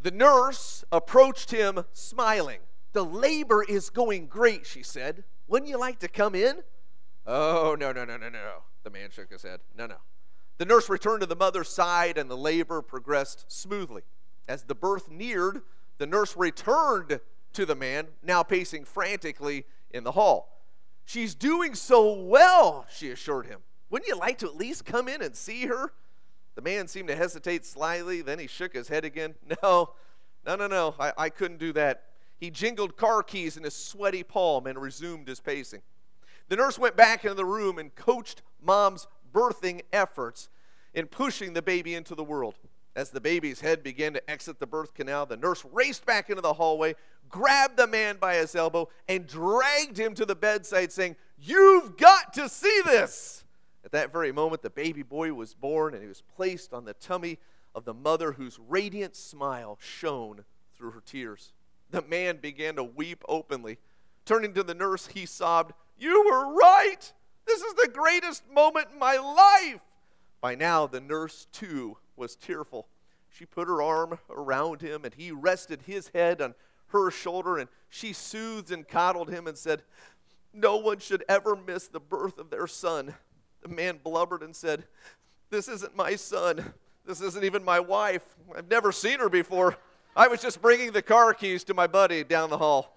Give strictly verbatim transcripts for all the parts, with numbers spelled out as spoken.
The nurse approached him smiling. "The labor is going great," she said. "Wouldn't you like to come in?" "Oh, no, no, no, no, no." The man shook his head. "No, no." The nurse returned to the mother's side, and the labor progressed smoothly. As the birth neared, the nurse returned to the man, now pacing frantically in the hall. "She's doing so well," she assured him. "Wouldn't you like to at least come in and see her?" The man seemed to hesitate slightly, then he shook his head again. "No, no, no, no, I, I couldn't do that." He jingled car keys in his sweaty palm and resumed his pacing. The nurse went back into the room and coached Mom's birthing efforts in pushing the baby into the world. As the baby's head began to exit the birth canal, the nurse raced back into the hallway, grabbed the man by his elbow, and dragged him to the bedside, saying, "You've got to see this." At that very moment, the baby boy was born, and he was placed on the tummy of the mother whose radiant smile shone through her tears. The man began to weep openly. Turning to the nurse, he sobbed, "You were right. This is the greatest moment in my life." By now, the nurse, too, was tearful. She put her arm around him, and he rested his head on her shoulder, and she soothed and coddled him and said, "No one should ever miss the birth of their son." The man blubbered and said, "This isn't my son. This isn't even my wife. I've never seen her before. I was just bringing the car keys to my buddy down the hall."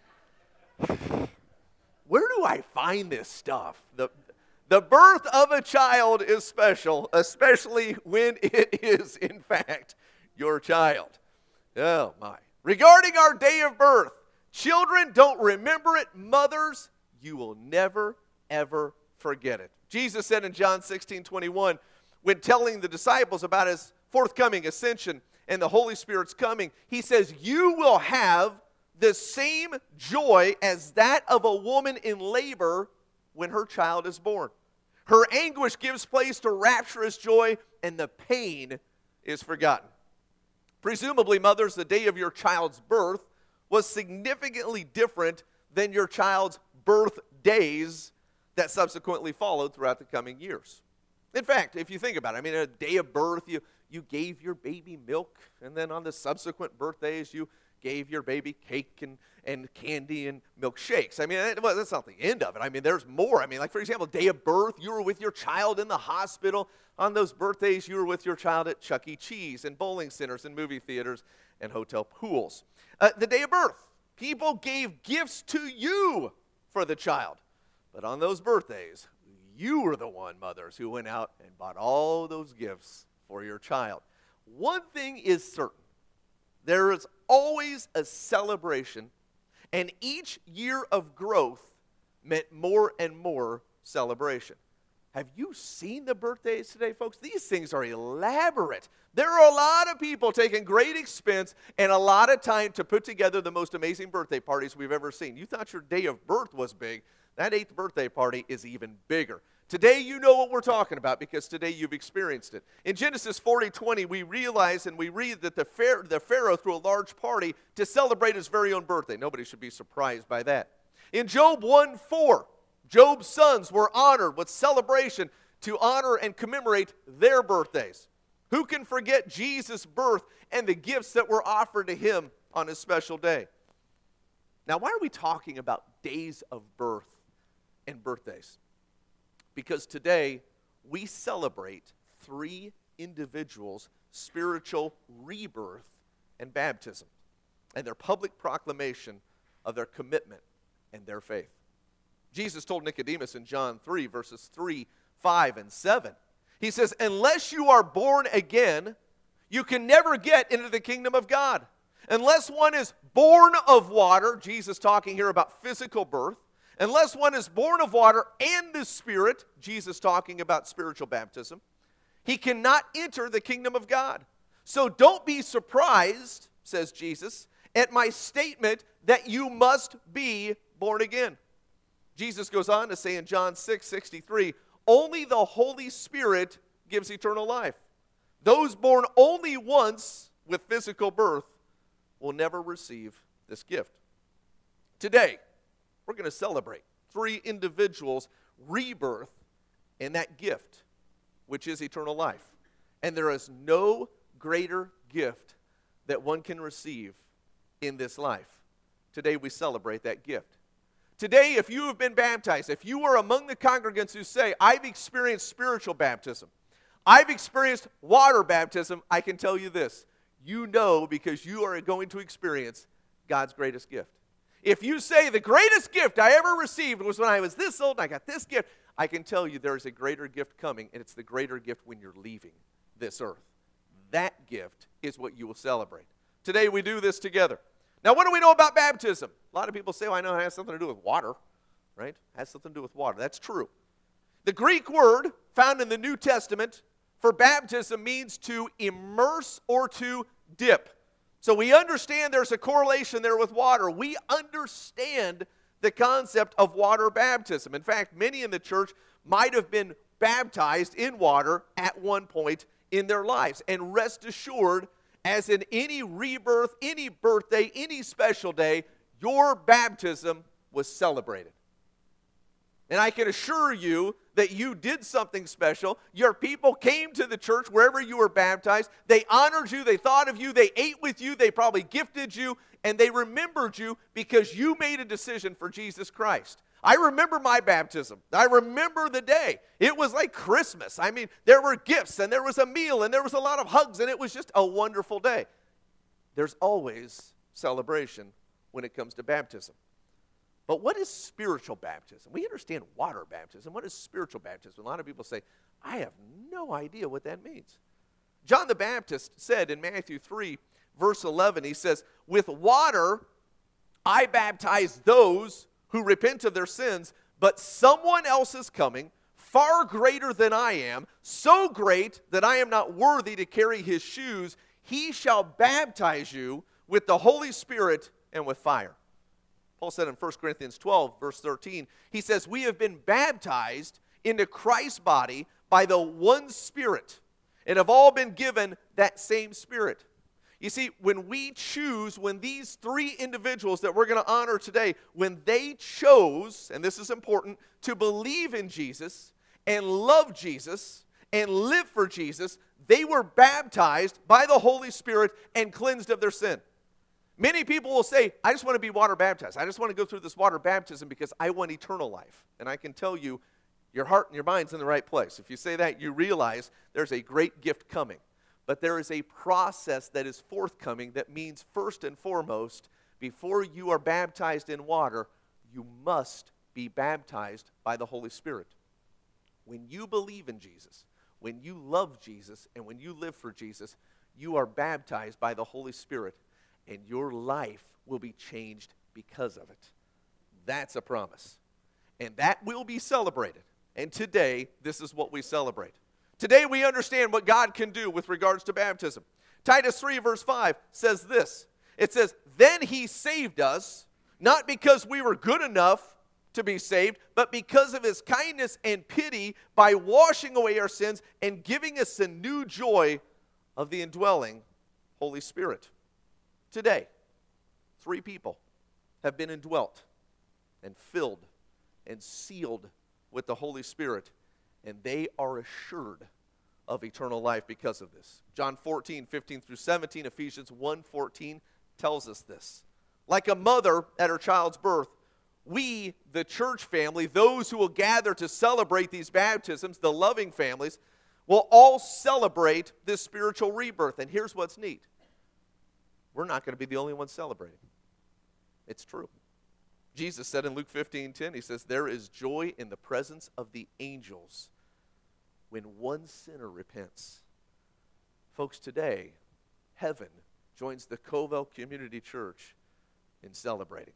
Where do I find this stuff? The, the birth of a child is special, especially when it is, in fact, your child. Oh, my. Regarding our day of birth, children don't remember it. Mothers, you will never, ever forget it. Jesus said in John sixteen twenty-one, when telling the disciples about his forthcoming ascension and the Holy Spirit's coming, he says, "You will have the same joy as that of a woman in labor when her child is born. Her anguish gives place to rapturous joy, and the pain is forgotten." Presumably, mothers, the day of your child's birth was significantly different than your child's birth days that subsequently followed throughout the coming years. In fact, if you think about it, I mean, a day of birth, you, you gave your baby milk, and then on the subsequent birthdays, you gave your baby cake and, and candy and milkshakes. I mean, that, well, that's not the end of it. I mean, there's more. I mean, like, for example, day of birth, you were with your child in the hospital. On those birthdays, you were with your child at Chuck E. Cheese and bowling centers and movie theaters and hotel pools. Uh, the day of birth, people gave gifts to you for the child. But on those birthdays, you were the one, mothers, who went out and bought all those gifts for your child. One thing is certain. There is always a celebration, and each year of growth meant more and more celebration. Have you seen the birthdays today, folks? These things are elaborate. There are a lot of people taking great expense and a lot of time to put together the most amazing birthday parties we've ever seen. You thought your day of birth was big. That eighth birthday party is even bigger. Today you know what we're talking about because today you've experienced it. In Genesis forty twenty, we realize and we read that the, pharaoh, the Pharaoh threw a large party to celebrate his very own birthday. Nobody should be surprised by that. In Job one four, Job's sons were honored with celebration to honor and commemorate their birthdays. Who can forget Jesus' birth and the gifts that were offered to him on his special day? Now, why are we talking about days of birth and birthdays? Because today we celebrate three individuals' spiritual rebirth and baptism and their public proclamation of their commitment and their faith. Jesus told Nicodemus in John three, verses three, five, and seven, he says, "Unless you are born again, you can never get into the kingdom of God. Unless one is born of water," Jesus talking here about physical birth, "unless one is born of water and the Spirit," Jesus talking about spiritual baptism, "he cannot enter the kingdom of God. So don't be surprised," says Jesus, "at my statement that you must be born again." Jesus goes on to say in John six sixty-three, "Only the Holy Spirit gives eternal life. Those born only once with physical birth will never receive this gift." Today, we're going to celebrate three individuals' rebirth and that gift, which is eternal life. And there is no greater gift that one can receive in this life. Today we celebrate that gift. Today, if you have been baptized, if you are among the congregants who say, I've experienced spiritual baptism, I've experienced water baptism, I can tell you this. You know because you are going to experience God's greatest gift. If you say the greatest gift I ever received was when I was this old and I got this gift, I can tell you there is a greater gift coming, and it's the greater gift when you're leaving this earth. That gift is what you will celebrate. Today we do this together. Now, what do we know about baptism? A lot of people say, well, I know it has something to do with water, right? It has something to do with water. That's true. The Greek word found in the New Testament for baptism means to immerse or to dip. So we understand there's a correlation there with water. We understand the concept of water baptism. In fact, many in the church might have been baptized in water at one point in their lives. And rest assured, as in any rebirth, any birthday, any special day, your baptism was celebrated. And I can assure you that you did something special. Your people came to the church wherever you were baptized. They honored you. They thought of you. They ate with you. They probably gifted you. And they remembered you because you made a decision for Jesus Christ. I remember my baptism. I remember the day. It was like Christmas. I mean, there were gifts and there was a meal and there was a lot of hugs and it was just a wonderful day. There's always celebration when it comes to baptism. But what is spiritual baptism? We understand water baptism. What is spiritual baptism? A lot of people say, I have no idea what that means. John the Baptist said in Matthew three, verse eleven, he says, with water I baptize those who repent of their sins, but someone else is coming, far greater than I am, so great that I am not worthy to carry his shoes. He shall baptize you with the Holy Spirit and with fire. Paul said in First Corinthians twelve, verse thirteen, he says, we have been baptized into Christ's body by the one Spirit, and have all been given that same Spirit. You see, when we choose, when these three individuals that we're going to honor today, when they chose, and this is important, to believe in Jesus and love Jesus and live for Jesus, they were baptized by the Holy Spirit and cleansed of their sin. Many people will say, I just want to be water baptized. I just want to go through this water baptism because I want eternal life. And I can tell you, your heart and your mind's in the right place. If you say that, you realize there's a great gift coming. But there is a process that is forthcoming that means, first and foremost, before you are baptized in water, you must be baptized by the Holy Spirit. When you believe in Jesus, when you love Jesus, and when you live for Jesus, you are baptized by the Holy Spirit, and your life will be changed because of it. That's a promise. And that will be celebrated. And today, this is what we celebrate. Today we understand what God can do with regards to baptism. Titus three verse five says this. It says, then he saved us, not because we were good enough to be saved, but because of his kindness and pity by washing away our sins and giving us a new joy of the indwelling Holy Spirit. Today, three people have been indwelt and filled and sealed with the Holy Spirit, and they are assured of eternal life because of this. John fourteen, fifteen through seventeen, Ephesians one fourteen tells us this. Like a mother at her child's birth, we, the church family, those who will gather to celebrate these baptisms, the loving families, will all celebrate this spiritual rebirth. And here's what's neat. We're not going to be the only ones celebrating. It's true. Jesus said in Luke fifteen ten, he says, there is joy in the presence of the angels when one sinner repents. Folks, today, heaven joins the Covell Community Church in celebrating.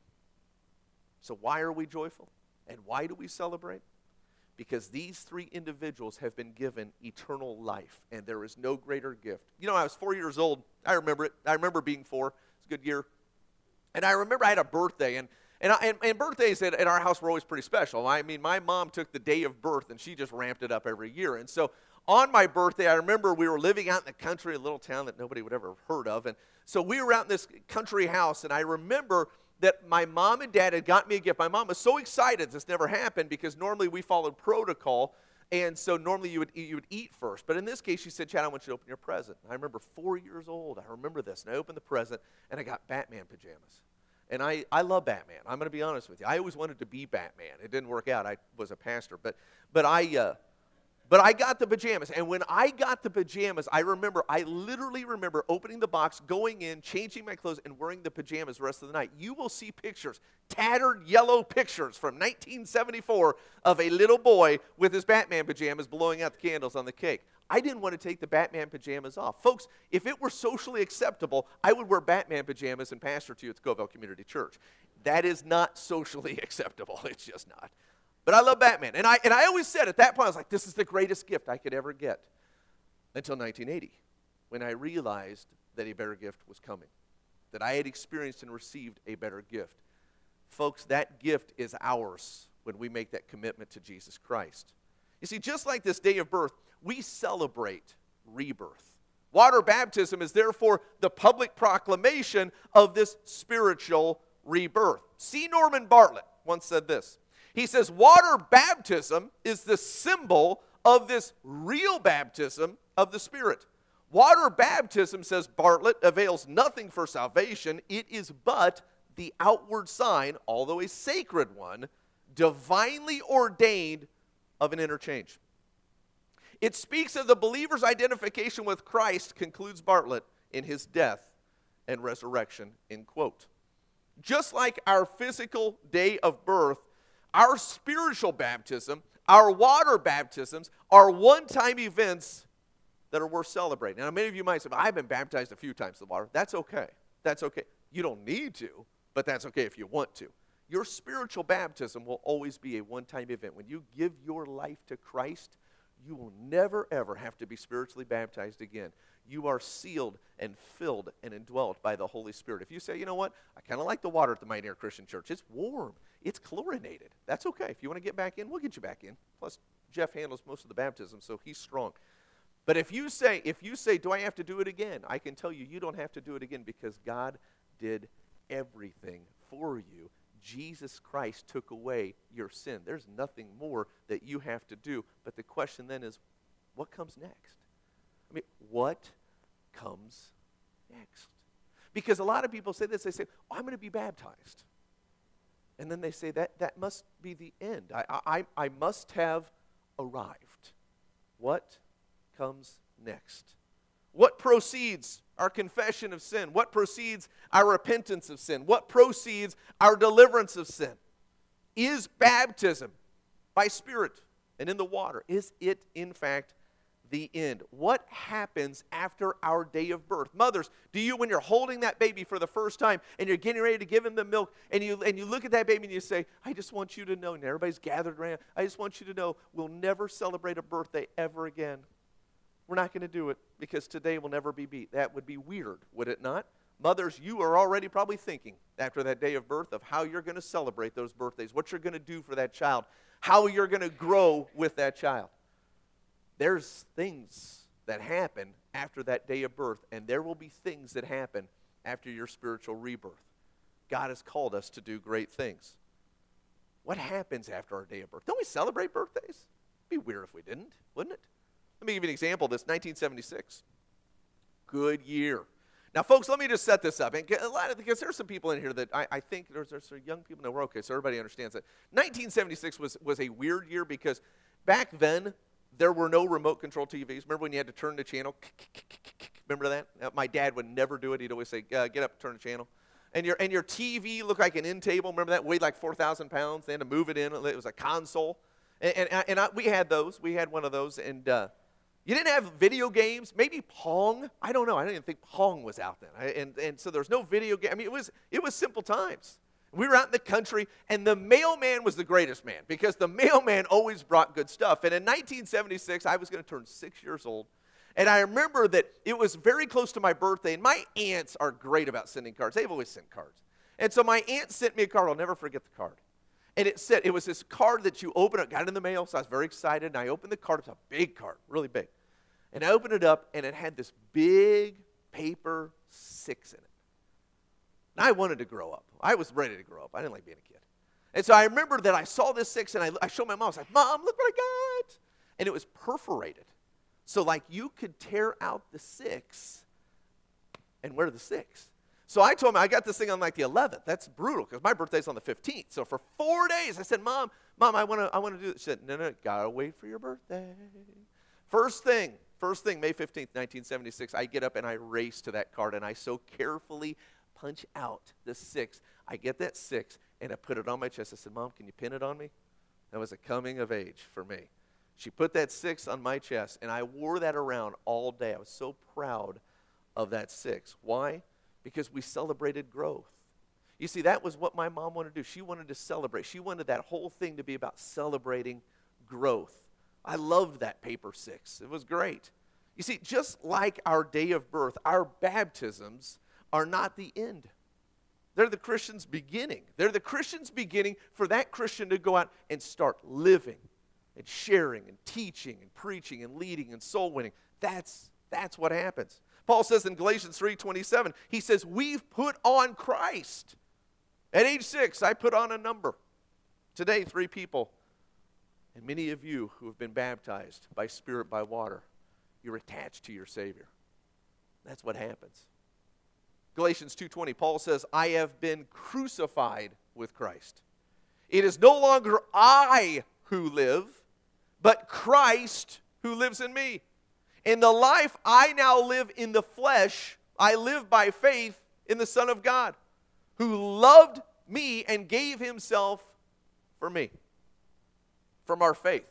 So why are we joyful? And why do we celebrate? Because these three individuals have been given eternal life, and there is no greater gift. You know, I was four years old. I remember it. I remember being four. It's a good year. And I remember I had a birthday, and and, I, and, and birthdays at, at our house were always pretty special. I mean, my mom took the day of birth, and she just ramped it up every year. And so on my birthday, I remember we were living out in the country, a little town that nobody would ever have heard of. And so we were out in this country house, and I remember that my mom and dad had got me a gift. My mom was so excited this never happened because normally we followed protocol, And so normally you would, you would eat first. But in this case, she said, Chad, I want you to open your present. I remember four years old. I remember this. And I opened the present, and I got Batman pajamas. And I, I love Batman. I'm going to be honest with you. I always wanted to be Batman. It didn't work out. I was a pastor. But but I uh, but I got the pajamas. And when I got the pajamas, I remember, I literally remember opening the box, going in, changing my clothes, and wearing the pajamas the rest of the night. You will see pictures, tattered yellow pictures from nineteen seventy-four of a little boy with his Batman pajamas blowing out the candles on the cake. I didn't want to take the Batman pajamas off. Folks, if it were socially acceptable, I would wear Batman pajamas and pastor to you at the Covell Community Church. That is not socially acceptable. It's just not. But I love Batman. And I, and I always said at that point, I was like, this is the greatest gift I could ever get. Until nineteen eighty, when I realized that a better gift was coming, that I had experienced and received a better gift. Folks, that gift is ours when we make that commitment to Jesus Christ. You see, just like this day of birth, we celebrate rebirth. Water baptism is therefore the public proclamation of this spiritual rebirth. C. Norman Bartlett once said this. He says, water baptism is the symbol of this real baptism of the Spirit. Water baptism, says Bartlett, avails nothing for salvation. It is but the outward sign, although a sacred one, divinely ordained of an interchange. It speaks of the believer's identification with Christ, concludes Bartlett, in his death and resurrection, end quote. Just like our physical day of birth, our spiritual baptism, our water baptisms, are one-time events that are worth celebrating. Now, many of you might say, well, I've been baptized a few times in the water. That's okay. That's okay. You don't need to, but that's okay if you want to. Your spiritual baptism will always be a one-time event. When you give your life to Christ, you will never, ever have to be spiritually baptized again. You are sealed and filled and indwelt by the Holy Spirit. If you say, you know what, I kind of like the water at the Mighty Air Christian Church. It's warm. It's chlorinated. That's okay. If you want to get back in, we'll get you back in. Plus, Jeff handles most of the baptism, so he's strong. But if you say, if you say, do I have to do it again? I can tell you, you don't have to do it again because God did everything for you. Jesus Christ took away your sin. There's nothing more that you have to do. But the question then is, what comes next? I mean, what comes next? Because a lot of people say this. They say, oh, I'm going to be baptized. And then they say, that, that must be the end. I, I, I must have arrived. What comes next? What proceeds our confession of sin? What proceeds our repentance of sin? What proceeds our deliverance of sin? Is baptism by Spirit and in the water, is it in fact the end? What happens after our day of birth? Mothers, do you, when you're holding that baby for the first time and you're getting ready to give him the milk, and you and you look at that baby and you say, I just want you to know, and everybody's gathered around, I just want you to know we'll never celebrate a birthday ever again. We're not going to do it because today will never be beat. That would be weird, would it not? Mothers, you are already probably thinking after that day of birth of how you're going to celebrate those birthdays, what you're going to do for that child, how you're going to grow with that child. There's things that happen after that day of birth, and there will be things that happen after your spiritual rebirth. God has called us to do great things. What happens after our day of birth? Don't we celebrate birthdays? It'd be weird if we didn't, wouldn't it? Let me give you an example of this. nineteen seventy-six. Good year. Now, folks, let me just set this up. And a lot of, because there's some people in here that I, I think there's, there's some young people. No, we're okay, so everybody understands that. nineteen seventy-six was, was a weird year because back then, there were no remote control T Vs. Remember when you had to turn the channel? Remember that? Now, my dad would never do it. He'd always say, uh, get up, turn the channel. And your, and your T V looked like an end table. Remember that? Weighed like four thousand pounds. They had to move it in. It was a console. And, and, and I, we had those. We had one of those. And uh, you didn't have video games. Maybe Pong. I don't know. I didn't even think Pong was out then. I, and, and so there was no video game. I mean, it was, it was simple times. We were out in the country, and the mailman was the greatest man because the mailman always brought good stuff. And in nineteen seventy-six, I was going to turn six years old. And I remember that it was very close to my birthday, and my aunts are great about sending cards. They've always sent cards. And so my aunt sent me a card. I'll never forget the card. And it said, it was this card that you open up, got it in the mail, so I was very excited. And I opened the card. It's a big card, really big. And I opened it up, and it had this big paper six in it. And I wanted to grow up. I was ready to grow up. I didn't like being a kid. And so I remember that I saw this six, and I, I showed my mom. I was like, Mom, look what I got. and it was perforated. So like you could tear out the six and wear the six. So I told him, I got this thing on like the eleventh. That's brutal because my birthday's on the fifteenth. So for four days, I said, Mom, Mom, I want to I want to do this. She said, no, no, gotta wait for your birthday. First thing, first thing, May fifteenth, nineteen seventy-six, I get up and I race to that card and I so carefully punch out the six. I get that six and I put it on my chest. I said, Mom, can you pin it on me? That was a coming of age for me. She put that six on my chest, and I wore that around all day. I was so proud of that six. Why? Because we celebrated growth. You see, that was what my mom wanted to do. She wanted to celebrate. She wanted that whole thing to be about celebrating growth. I loved that paper six. It was great. You see, just like our day of birth, our baptisms are not the end. They're the Christian's beginning. They're the Christian's beginning for that Christian to go out and start living and sharing and teaching and preaching and leading and soul winning. That's, that's what happens. Paul says in Galatians three twenty-seven, he says, we've put on Christ. At age six, I put on a number. Today, three people. And many of you who have been baptized by Spirit, by water, you're attached to your Savior. That's what happens. Galatians two twenty, Paul says, I have been crucified with Christ. It is no longer I who live, but Christ who lives in me. In the life I now live in the flesh, I live by faith in the Son of God, who loved me and gave himself for me. From our faith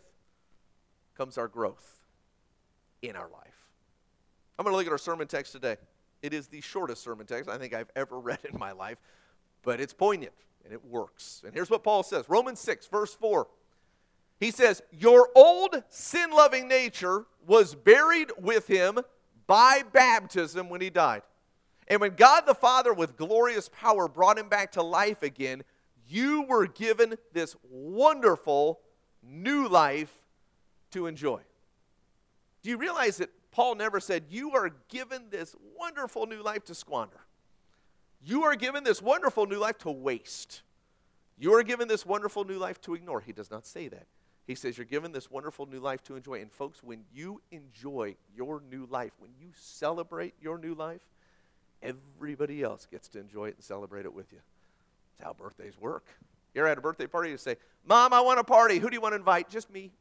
comes our growth in our life. I'm going to look at our sermon text today. It is the shortest sermon text I think I've ever read in my life, but it's poignant and it works. And here's what Paul says, Romans six, verse four. He says, your old sin-loving nature was buried with him by baptism when he died. And when God the Father with glorious power brought him back to life again, you were given this wonderful new life to enjoy. Do you realize that Paul never said, you are given this wonderful new life to squander. You are given this wonderful new life to waste. You are given this wonderful new life to ignore. He does not say that. He says you're given this wonderful new life to enjoy. And folks, when you enjoy your new life, when you celebrate your new life, everybody else gets to enjoy it and celebrate it with you. That's how birthdays work. You're at a birthday party, you say, Mom, I want a party. Who do you want to invite? Just me.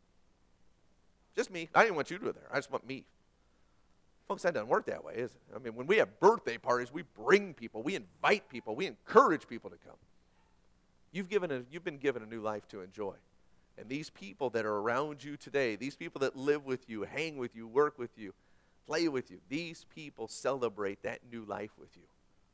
Just me. I didn't want you to be there. I just want me. Folks, that doesn't work that way, is it? I mean, when we have birthday parties, we bring people, we invite people, we encourage people to come. You've given a, you've been given a new life to enjoy. And these people that are around you today, these people that live with you, hang with you, work with you, play with you, these people celebrate that new life with you.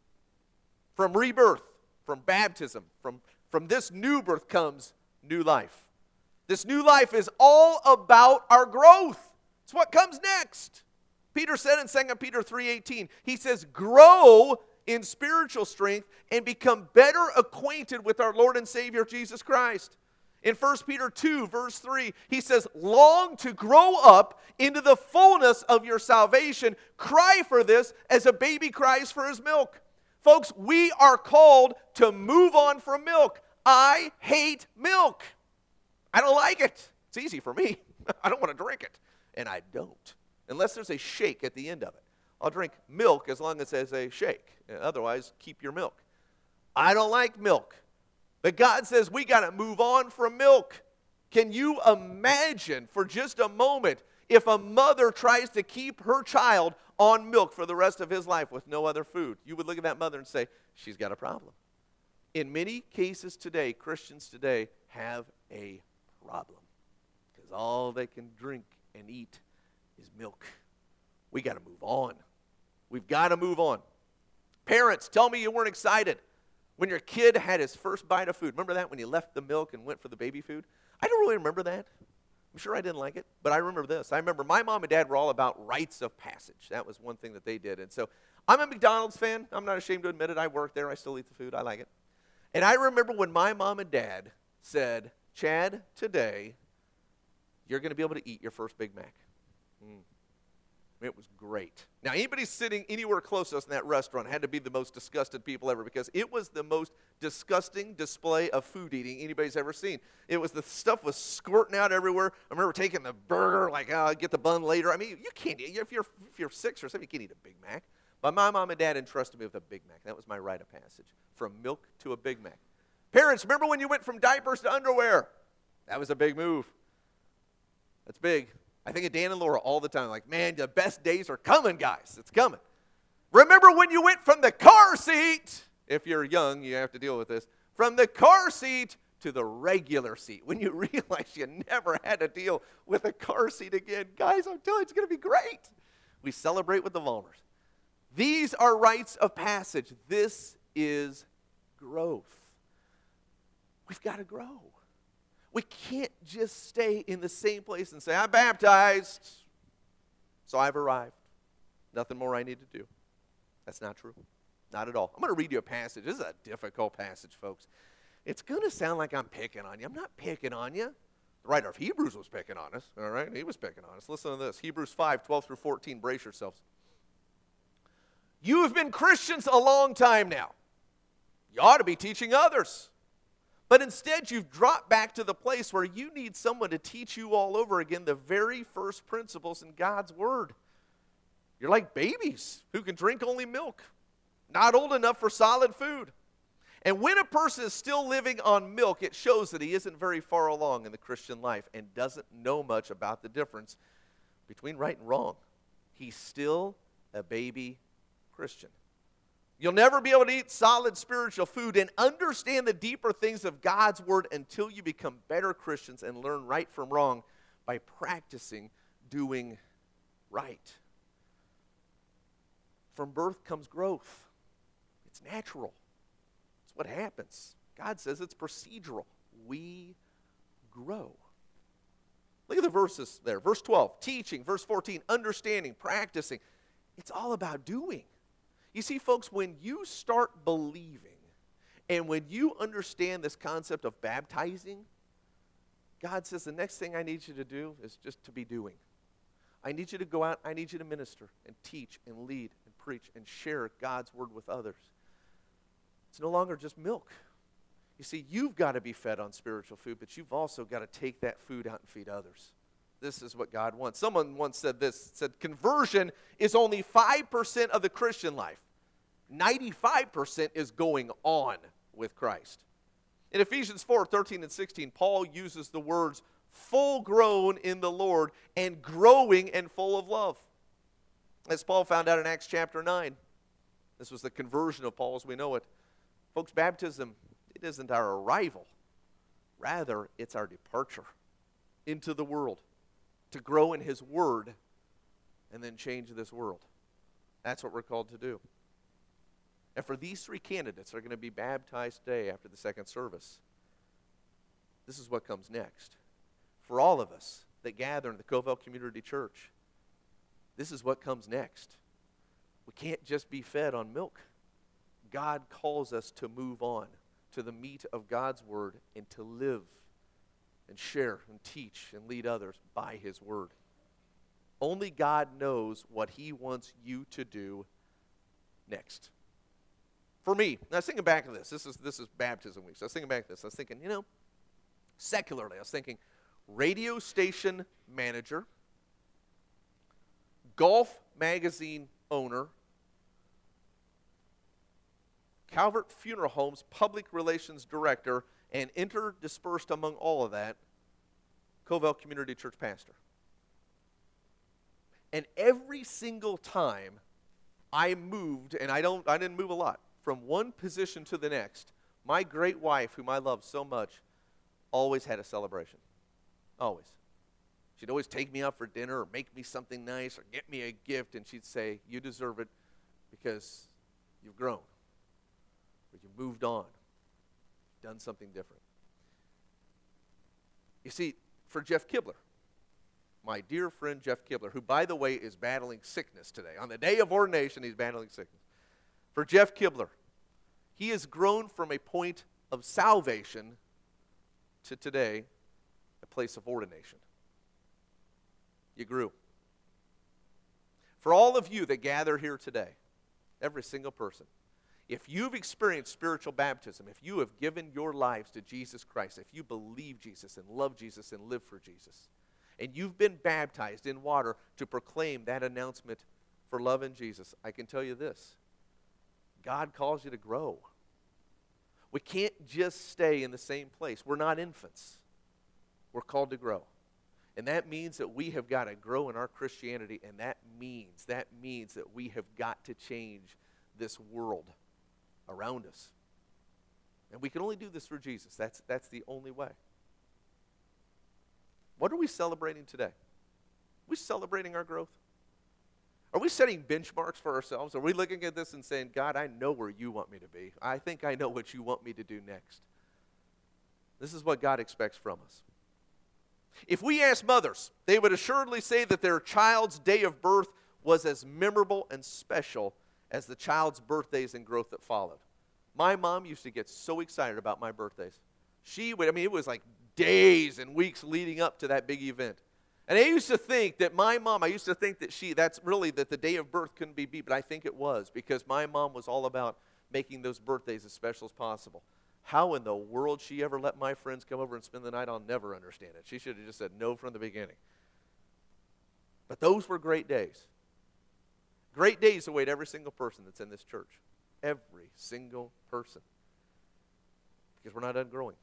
From rebirth, from baptism, from, from this new birth comes new life. This new life is all about our growth. It's what comes next. Peter said in Second Peter three eighteen, he says, grow in spiritual strength and become better acquainted with our Lord and Savior Jesus Christ. In First Peter two, verse three, he says, long to grow up into the fullness of your salvation. Cry for this as a baby cries for his milk. Folks, we are called to move on from milk. I hate milk. I don't like it. It's easy for me. I don't want to drink it. And I don't. Unless there's a shake at the end of it. I'll drink milk as long as there's a shake. Otherwise, keep your milk. I don't like milk. But God says we got to move on from milk. Can you imagine for just a moment if a mother tries to keep her child on milk for the rest of his life with no other food? You would look at that mother and say, she's got a problem. In many cases today, Christians today have a problem because all they can drink and eat is milk. We got to move on. We've got to move on. Parents, tell me you weren't excited when your kid had his first bite of food. Remember that when you left the milk and went for the baby food? I don't really remember that. I'm sure I didn't like it, but I remember this. I remember my mom and dad were all about rites of passage. That was one thing that they did. And so I'm a McDonald's fan. I'm not ashamed to admit it. I work there. I still eat the food. I like it. And I remember when my mom and dad said, Chad, today you're going to be able to eat your first Big Mac. Mm. It was great. Now, anybody sitting anywhere close to us in that restaurant had to be the most disgusted people ever, because it was the most disgusting display of food eating anybody's ever seen. It was, the stuff was squirting out everywhere. I remember taking the burger, like, oh, I'll get the bun later. I mean, you can't eat, if you're, if you're six or seven, you can't eat a Big Mac. But my mom and dad entrusted me with a Big Mac. That was my rite of passage, from milk to a Big Mac. Parents, remember when you went from diapers to underwear? That was a big move. That's big. I think of Dan and Laura all the time, like, man, the best days are coming, guys. It's coming. Remember when you went from the car seat, if you're young, you have to deal with this, from the car seat to the regular seat, when you realize you never had to deal with a car seat again. Guys, I'm telling you, it's going to be great. We celebrate with the Vollmers. These are rites of passage. This is growth. We've got to grow. We can't just stay in the same place and say, I'm baptized, so I've arrived. Nothing more I need to do. That's not true. Not at all. I'm going to read you a passage. This is a difficult passage, folks. It's going to sound like I'm picking on you. I'm not picking on you. The writer of Hebrews was picking on us, all right? He was picking on us. Listen to this. Hebrews five, twelve through fourteen. Brace yourselves. You have been Christians a long time now. You ought to be teaching others. But instead, you've dropped back to the place where you need someone to teach you all over again the very first principles in God's Word. You're like babies who can drink only milk, not old enough for solid food. And when a person is still living on milk, it shows that he isn't very far along in the Christian life and doesn't know much about the difference between right and wrong. He's still a baby Christian. You'll never be able to eat solid spiritual food and understand the deeper things of God's Word until you become better Christians and learn right from wrong by practicing doing right. From birth comes growth. It's natural. It's what happens. God says it's procedural. We grow. Look at the verses there. Verse twelve, teaching. Verse fourteen, understanding, practicing. It's all about doing. You see, folks, when you start believing and when you understand this concept of baptizing, God says the next thing I need you to do is just to be doing. I need you to go out, I need you to minister and teach and lead and preach and share God's Word with others. It's no longer just milk. You see, you've got to be fed on spiritual food, but you've also got to take that food out and feed others. This is what God wants. Someone once said this, said conversion is only five percent of the Christian life. ninety-five percent is going on with Christ. In Ephesians four, thirteen and sixteen, Paul uses the words full grown in the Lord and growing and full of love. As Paul found out in Acts chapter nine, this was the conversion of Paul as we know it. Folks, baptism, it isn't our arrival. Rather, it's our departure into the world to grow in His Word and then change this world. That's what we're called to do. And for these three candidates that are going to be baptized today after the second service, this is what comes next. For all of us that gather in the Covell Community Church, this is what comes next. We can't just be fed on milk. God calls us to move on to the meat of God's Word and to live and share and teach and lead others by His Word. Only God knows what He wants you to do next. For me, I was thinking back to this. This is this is baptism week. So I was thinking back to this. I was thinking, you know, secularly, I was thinking radio station manager, golf magazine owner, Calvert Funeral Homes public relations director, and interdispersed among all of that, Covell Community Church pastor. And every single time I moved, and I don't I didn't move a lot, from one position to the next, my great wife, whom I love so much, always had a celebration. Always. She'd always take me out for dinner or make me something nice or get me a gift, and she'd say, you deserve it because you've grown or you've moved on, done something different. You see, for Jeff Kibler, my dear friend Jeff Kibler, who, by the way, is battling sickness today. On the day of ordination, he's battling sickness. For Jeff Kibler, he has grown from a point of salvation to today, a place of ordination. You grew. For all of you that gather here today, every single person, if you've experienced spiritual baptism, if you have given your lives to Jesus Christ, if you believe Jesus and love Jesus and live for Jesus, and you've been baptized in water to proclaim that announcement for love in Jesus, I can tell you this: God calls you to grow. We can't just stay in the same place. We're not infants. We're called to grow. And that means that we have got to grow in our Christianity, and that means, that means that we have got to change this world around us. And we can only do this through Jesus. That's, that's the only way. What are we celebrating today? Are we celebrating our growth? Are we setting benchmarks for ourselves? Are we looking at this and saying, God, I know where you want me to be. I think I know what you want me to do next. This is what God expects from us. If we ask mothers, they would assuredly say that their child's day of birth was as memorable and special as the child's birthdays and growth that followed. My mom used to get so excited about my birthdays. She would, I mean, it was like days and weeks leading up to that big event. And I used to think that my mom, I used to think that she, that's really that the day of birth couldn't be beat, but I think it was, because my mom was all about making those birthdays as special as possible. How in the world she ever let my friends come over and spend the night, I'll never understand it. She should have just said no from the beginning. But those were great days. Great days await every single person that's in this church. Every single person. Because we're not done growing.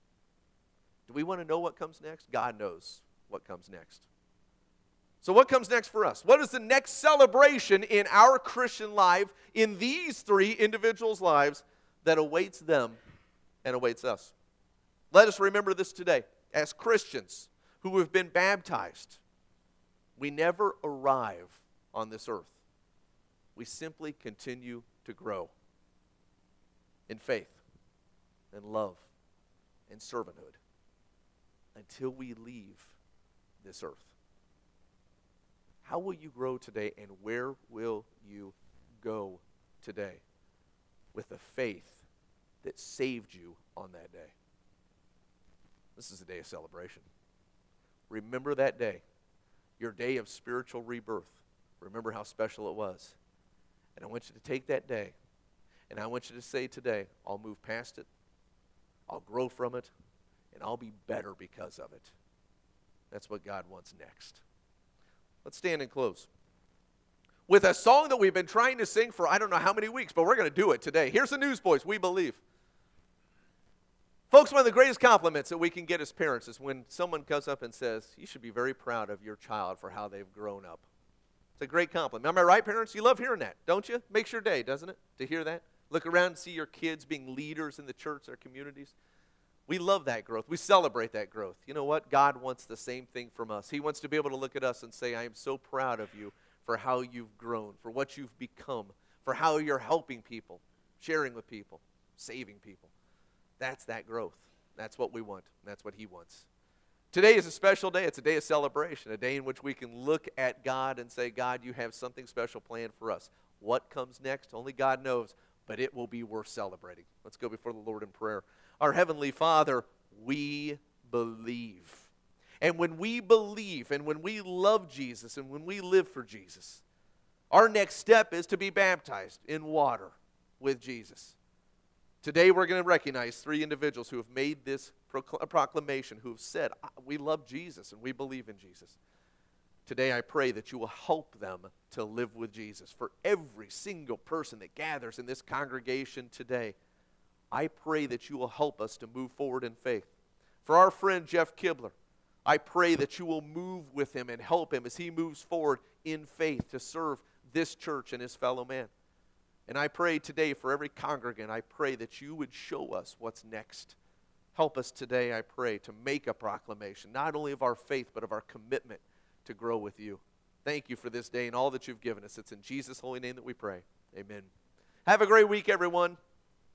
Do we want to know what comes next? God knows what comes next. So what comes next for us? What is the next celebration in our Christian life, in these three individuals' lives, that awaits them and awaits us? Let us remember this today. As Christians who have been baptized, we never arrive on this earth. We simply continue to grow in faith and love and servanthood until we leave this earth. How will you grow today, and where will you go today with the faith that saved you on that day? This is a day of celebration. Remember that day, your day of spiritual rebirth. Remember how special it was. And I want you to take that day, and I want you to say today, I'll move past it, I'll grow from it, and I'll be better because of it. That's what God wants next. Let's stand and close with a song that we've been trying to sing for I don't know how many weeks, but we're going to do it today. Here's the Newsboys, We Believe. Folks, one of the greatest compliments that we can get as parents is when someone comes up and says, you should be very proud of your child for how they've grown up. It's a great compliment. Am I right, parents? You love hearing that, don't you? Makes your day, doesn't it, to hear that? Look around and see your kids being leaders in the church, their communities. We love that growth. We celebrate that growth. You know what? God wants the same thing from us. He wants to be able to look at us and say, I am so proud of you for how you've grown, for what you've become, for how you're helping people, sharing with people, saving people. That's that growth. That's what we want. That's what He wants. Today is a special day. It's a day of celebration, a day in which we can look at God and say, God, you have something special planned for us. What comes next? Only God knows, but it will be worth celebrating. Let's go before the Lord in prayer. Our Heavenly Father, we believe. And when we believe and when we love Jesus and when we live for Jesus, our next step is to be baptized in water with Jesus. Today we're going to recognize three individuals who have made this procl- proclamation, who have said, we love Jesus and we believe in Jesus. Today I pray that you will help them to live with Jesus. For every single person that gathers in this congregation today, I pray that you will help us to move forward in faith. For our friend Jeff Kibler, I pray that you will move with him and help him as he moves forward in faith to serve this church and his fellow man. And I pray today for every congregant, I pray that you would show us what's next. Help us today, I pray, to make a proclamation, not only of our faith, but of our commitment to grow with you. Thank you for this day and all that you've given us. It's in Jesus' holy name that we pray. Amen. Have a great week, everyone.